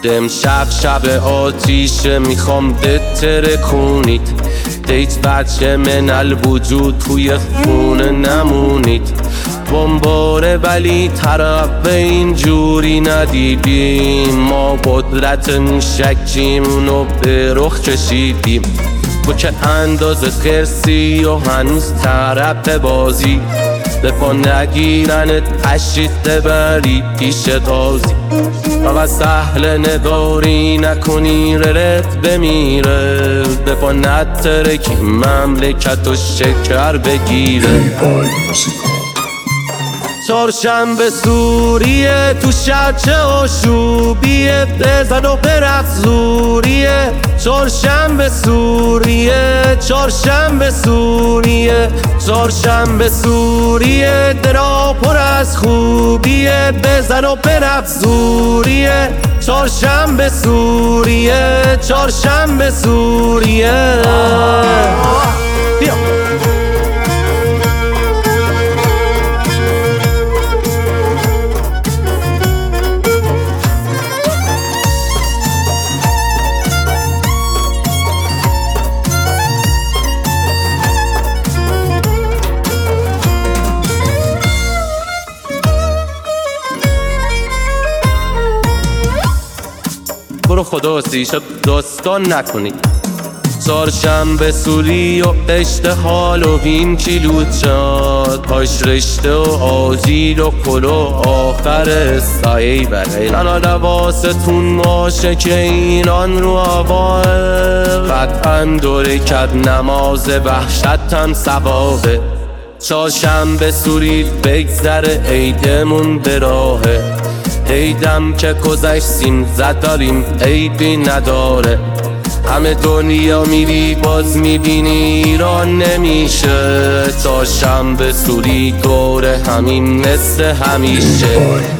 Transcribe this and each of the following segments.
امشب شب آتیشه میخوام بترکونید دیت بچه من الوجود توی خونه نمونید بمباره ولی طرف اینجوری ندیدیم ما قدرت موشکیمونو به رخ کشیدیم تو که اندازه خرسی و هنوز طرف بازی دفاع نگیرنت اشید ببری پیش تازی فقط سهل نگاری نکنی رت بمیره دفاع نترکی مملکت و شکر بگیره. چهارشنبه سوریه تو شهر چه آشوبیه بزن و برقص زوریه چهارشنبه سوریه چهارشنبه سوریه چهارشنبه سوریه درا پر از خوبیه بزن و برقص زوریه چهارشنبه سوریه چهارشنبه سوریه بیا برو خدا سیشه داستان نکنی چهارشنبه سوری و قشت هالووین کیلوت شد پاش رشته و آجیل و کلو آخر سایه بره تنها لباستون باشه که اینان رو هواه قطعا دوره کد نماز وحشت هم ثوابه چهارشنبه سورید بگذره عیدمون به راهه عیدم که گذشت سیم زد داریم عیبی نداره همه دنیا میری باز میبینی ایران نمیشه چهارشنبه سوری دوره همین مثل همیشه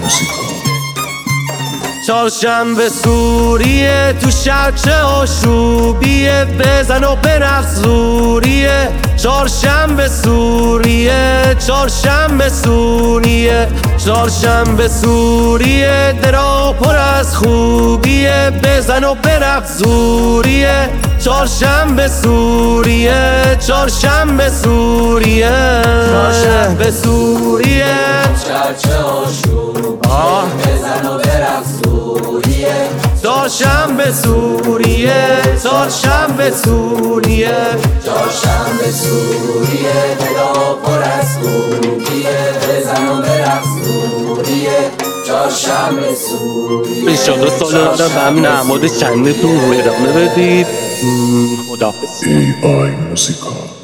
چهارشنبه سوریه تو شهر چه آشوبیه بزن و برقص زوریه چهارشنبه سوریه چهارشنبه سوریه چهارشنبه سوریه درا پر از خوبیه بزن و برقص زوریه چهارشنبه سوریه چهارشنبه سوریه چهارشنبه سوریه شهر چه آشوبیه بزن و برقص زوریه چهارشنبه سوریه چهارشنبه سوریه چهارشنبه سوریه دلا پر از خوبیه بزن و برقص زوریه چهارشنبه سوریه انشالله سال آدم به همین اعماد چندتون ادامه بدید. خداحافظ. AI موسیقا